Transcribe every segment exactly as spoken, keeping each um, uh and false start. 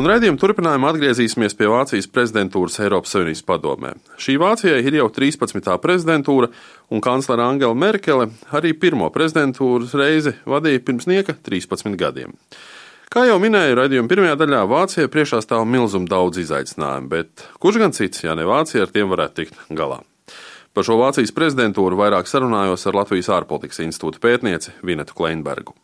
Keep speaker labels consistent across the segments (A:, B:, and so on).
A: Un raidījuma turpinājumā atgriezīsimies pie Vācijas prezidentūras Eiropas Savienības padomē. Šī Vācijai ir jau trīspadsmitā prezidentūra, un kanclere Angela Merkele arī pirmo prezidentūras reizi vadīja pirms nieka trīspadsmit gadiem. Kā jau minēju raidījuma pirmajā daļā, Vācijai priekšā stāv milzum daudz izaicinājumu, bet kurš gan cits, ja ne Vācija, ar tiem varētu tikt galā? Par šo Vācijas prezidentūru vairāk sarunājos ar Latvijas ārpolitikas institūta pētnieci Vinetu Kleinbergu.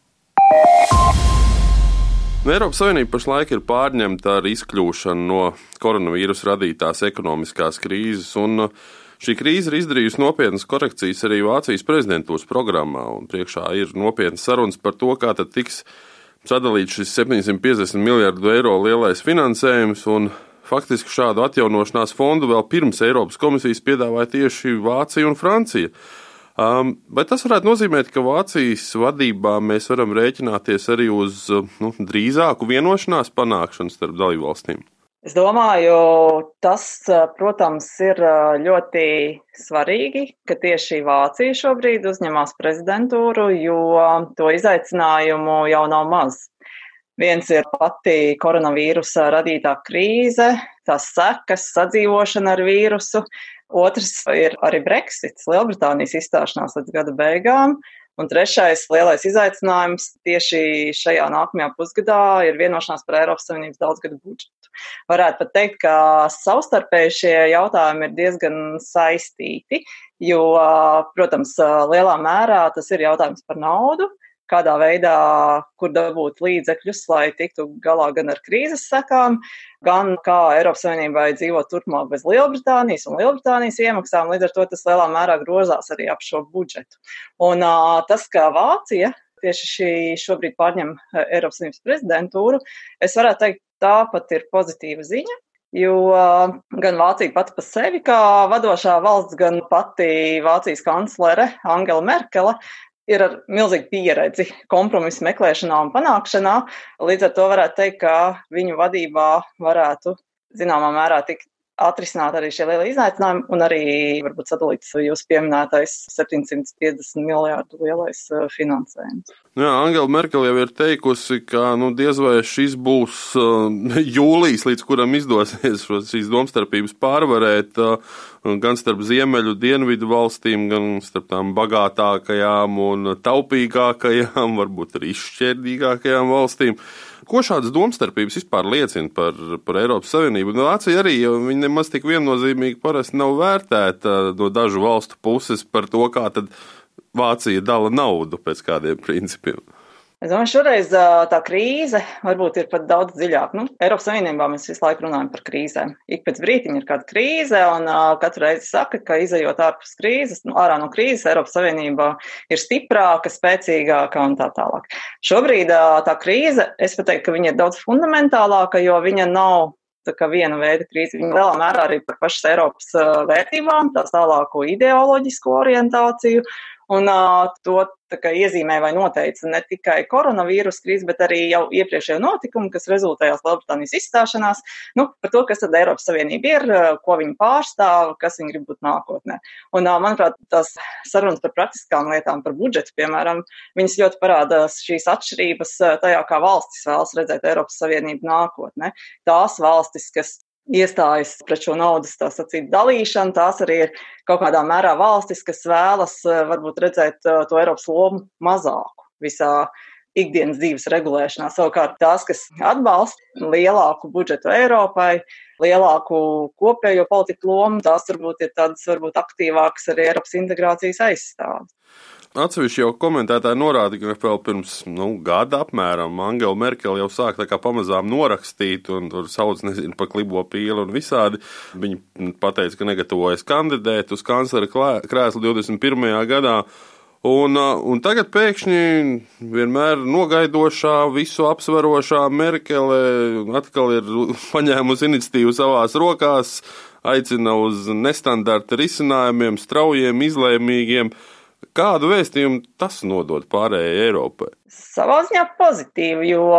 A: Eiropas Savienība pašlaik ir pārņemta ar izkļūšanu no koronavīrusa radītās ekonomiskās krīzes, un šī krīze ir izdarījusi nopietnas korekcijas arī Vācijas prezidentūras programmā, un priekšā ir nopietnas sarunas par to, kā tad tiks sadalīts šis septiņsimt piecdesmit miljardu eiro lielais finansējums, un faktiski šādu atjaunošanās fondu vēl pirms Eiropas komisijas piedāvāja tieši Vācija un Francija. Um, vai tas varētu nozīmēt, ka Vācijas vadībā mēs varam rēķināties arī uz nu, drīzāku vienošanās panākšanu starp dalībvalstīm?
B: Es domāju, tas, protams, ir ļoti svarīgi, ka tieši Vācija šobrīd uzņemās prezidentūru, jo to izaicinājumu jau nav maz. Viens ir pati koronavīrusa radītā krīze, tās sekas, sadzīvošana ar vīrusu. Otrs ir arī Brexits, Lielbritānijas izstāšanās līdz gada beigām. Un trešais lielais izaicinājums tieši šajā nākamajā pusgadā ir vienošanās par Eiropas Savienības daudzgadu budžetu. Varētu pat teikt, ka savstarpēji šie jautājumi ir diezgan saistīti, jo, protams, lielā mērā tas ir jautājums par naudu, kādā veidā, kur dabūt līdzekļus, lai tiktu galā gan ar krīzes sekām, gan kā Eiropas Savienībai dzīvot turpmāk bez Lielbritānijas un Lielbritānijas iemaksām, līdz ar to tas lielā mērā grozās arī ap šo budžetu. Un uh, tas, ka Vācija tieši šī šobrīd pārņem Eiropas Savienības prezidentūru, es varētu teikt, tā pat ir pozitīva ziņa, jo uh, gan Vācija pati pa sevi kā vadošā valsts, gan pati Vācijas kanclere Angela Merkele ir ar milzīgu pieredzi kompromisu meklēšanā un panākšanā. Līdz ar to varētu teikt, ka viņu vadībā varētu zināmā mērā tikt atrisināt arī šie lielie izaicinājumi un arī varbūt sadalīts jūs pieminētais septiņsimt piecdesmit miljārdu lielais finansējums.
A: Jā, Angela Merkele jau ir teikusi, ka nu, diez vai šis būs uh, jūlijs, līdz kuram izdosies šīs domstarpības pārvarēt uh, gan starp ziemeļu dienvidu valstīm, gan starp tām bagātākajām un taupīgākajām, varbūt arī izšķērdīgākajām valstīm. Ko šādas domstarpības vispār liecina par, par Eiropas Savienību? Un Vācija arī, jo viņi nemaz tik viennozīmīgi parasti nav vērtēta no dažu valstu puses par to, kā tad Vācija dala naudu pēc kādiem principiem.
B: Es domāju, šoreiz tā krīze varbūt ir pat daudz dziļāk. Nu, Eiropas Savienībā mēs visu laiku runājam par krīzēm. Ik pēc brītiņa ir kāda krīze, un uh, katru reizi saka, ka izejot ārpus krīzes, nu, ārā no krīzes, Eiropas Savienībā ir stiprāka, spēcīgāka un tā tālāk. Šobrīd uh, tā krīze, es pat teiktu, ka viņa ir daudz fundamentālāka, jo viņa nav tā kā viena veida krīze. Viņa lielā mērā arī par pašas Eiropas uh, vērtībām, tās tālāko ideoloģisko orientāciju. Un uh, to tā kā iezīmē vai noteica ne tikai koronavīrus krīze, bet arī jau iepriekšējo notikumu, kas rezultējās Lielbritānijas izstāšanās, nu, par to, kas tad Eiropas Savienība ir, ko viņi pārstāv, kas viņi grib būt nākotnē. Un, uh, manuprāt, tās sarunas par praktiskām lietām, par budžetu, piemēram, viņas ļoti parādās šīs atšķirības tajā, kā valstis vēlas redzēt Eiropas Savienību nākotnē. Tās valstis, kas iestājas pret šo naudas, tā sacīt, dalīšanu, tās arī ir kaut kādā mērā valstis, kas vēlas varbūt redzēt to Eiropas lomu mazāku visā ikdienas dzīves regulēšanā. Savukārt tās, kas atbalsta lielāku budžetu Eiropai, lielāku kopējo politiku lomu, tās varbūt ir tādas varbūt aktīvākas arī Eiropas integrācijas aizstāvis.
A: Atsevišķi jau komentētāji norāda, ka vēl pirms nu, gada apmēram Angela Merkele jau sāk tā kā pamazām norakstīt un tur sauc, nezinu, pa klibo pīli un visādi. Viņa pateica, ka negatavojas kandidēt uz kanclera krēslu divdesmit pirmajā gadā. Un, un tagad pēkšņi vienmēr nogaidošā, visu apsverošā Merkele atkal ir paņēmusi iniciatīvu savās rokās, aicina uz nestandarta risinājumiem, straujiem, izlēmīgiem. Kādu vēstījumu tas nodod pārējai Eiropai?
B: Savā ziņā pozitīvi, jo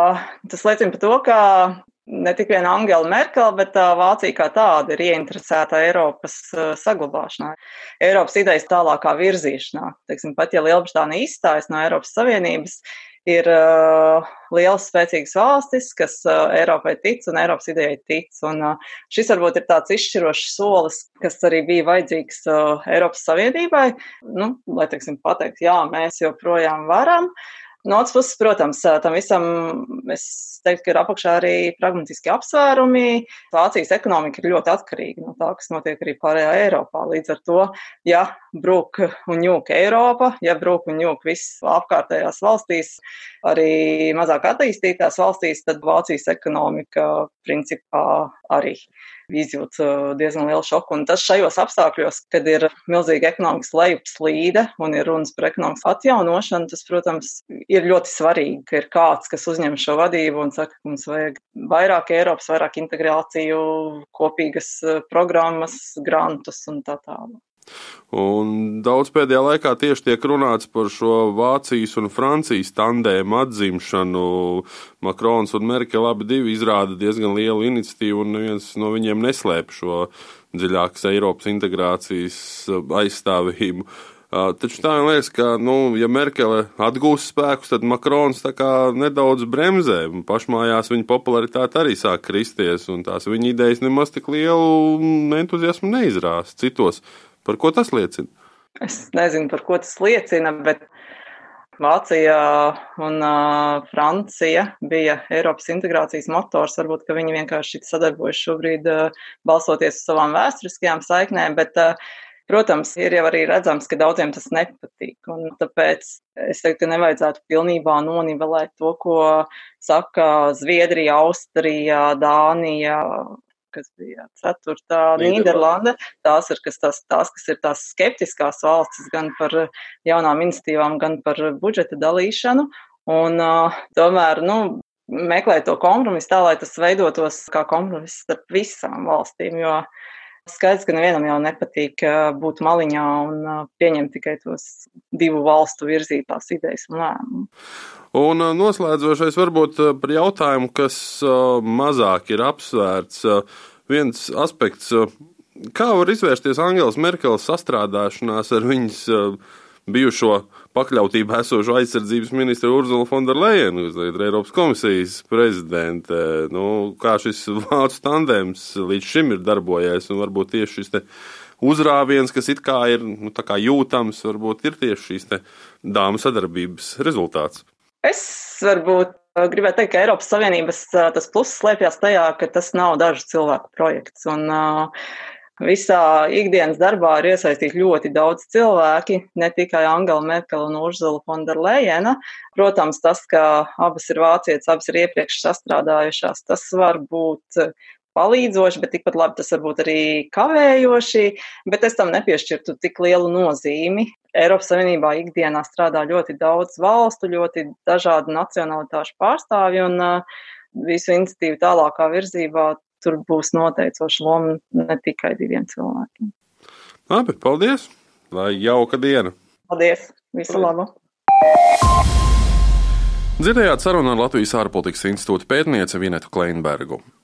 B: tas liecina par to, ka ne tik vien Angela Merkele, bet Vācija kā tāda ir ieinteresēta Eiropas saglabāšanā, Eiropas idejas tālākā virzīšanā. Teiksim, pat ja Lielbritānija izstājas no Eiropas Savienības, ir uh, lielas spēcīgas valstis, kas uh, Eiropai tic un Eiropas idejai tic. Un uh, šis varbūt ir tāds izšķirošs solis, kas arī bija vajadzīgs uh, Eiropas Savienībai, nu, lai, teiksim, pateikt, jā, mēs joprojām varam. No otras puses, protams, tam visam es teiktu, ka ir apakšā arī pragmatiski apsvērumi. Vācijas ekonomika ir ļoti atkarīga no tā, kas notiek arī pārējā Eiropā. Līdz ar to, ja brūk un ņūk Eiropa, ja brūk un ņūk viss apkārtējās valstīs, arī mazāk attīstītās valstīs, tad Vācijas ekonomika principā arī izjūt diezgan lielu šoku. Un tas šajos apstākļos, kad ir milzīga ekonomikas lejupslīde un ir runas par ekonomikas atjaunošanu, tas, protams, ir ļoti svarīgi, ka ir kāds, kas uzņem šo vadību un saka, ka mums vajag vairāk Eiropas, vairāk integrāciju, kopīgas programmas, grantus un tā tālāk.
A: Un daudz pēdējā laikā tieši tiek runāts par šo Vācijas un Francijas tandēmu atzimšanu. Makrons un Merkel abi divi izrāda diezgan lielu iniciatīvu, un neviens no viņiem neslēp šo dziļākas Eiropas integrācijas aizstāvību. Taču tā man liekas, ka, nu, ja Merkele atgūs spēkus, tad Makrons tā kā nedaudz bremzē. Pašmājās viņa popularitāte arī sāk kristies, un tās viņa idejas nemaz tik lielu entuziasmu neizrāsa citos. Par ko tas liecina?
B: Es nezinu, par ko tas liecina, bet Vācija un uh, Francija bija Eiropas integrācijas motors. Varbūt, ka viņi vienkārši sadarbojas šobrīd uh, balstoties uz savām vēsturiskajām saiknēm, bet, uh, protams, ir jau arī redzams, ka daudziem tas nepatīk. Un tāpēc es teiktu, ka nevajadzētu pilnībā nonivelēt to, ko saka Zviedrija, Austrija, Dānija, kas bija ceturtā Nīderlanda. Tās ir kas, tās, tās, kas ir tās skeptiskās valstis gan par jaunām iniciatīvām, gan par budžeta dalīšanu. Un uh, tomēr, nu, meklēt to kompromisu tā, lai tas veidotos kā kompromiss starp visām valstīm, jo skaidrs, ka nevienam jau nepatīk būt maliņā un pieņemt tikai tos divu valstu virzītās idejas un lēmumu.
A: Un noslēdzošais varbūt par jautājumu, kas mazāk ir apsvērts. Viens aspekts, kā var izvērsties Angelas Merkeles sastrādāšanās ar viņas bijušo pakļautībā esošo aizsardzības ministru Urzulu von der Leyenu, kas ir Eiropas komisijas prezidente. Nu, kā šis vācu tandēms līdz šim ir darbojies, un varbūt tieši šis te uzrāviens, kas it kā ir nu, tā kā jūtams, varbūt ir tieši šīs te dāmu sadarbības rezultāts.
B: Es varbūt gribētu teikt, ka Eiropas Savienības tas pluss slēpjas tajā, ka tas nav dažu cilvēku projekts. Un, uh, Visā ikdienas darbā ir iesaistīti ļoti daudz cilvēki, ne tikai Angela Merkel un Urzula von der Leyena. Protams, tas, ka abas ir vācietes, abas ir iepriekš sastrādājušās, tas var būt palīdzoši, bet tikpat labi tas var būt arī kavējoši, bet es tam nepiešķirtu tik lielu nozīmi. Eiropas Savienībā ikdienā strādā ļoti daudz valstu, ļoti dažādu nacionalitāšu pārstāvju un uh, visu iniciatīvu tālākā virzībā tur būs noteicoša loma ne tikai diviem cilvēkiem.
A: Labi, paldies! Lai jauka diena!
B: Paldies! Visu labu!
A: Dzirdējāt sarunu ar Latvijas ārpolitikas institūta pētnieci Vinetu Kleinbergu.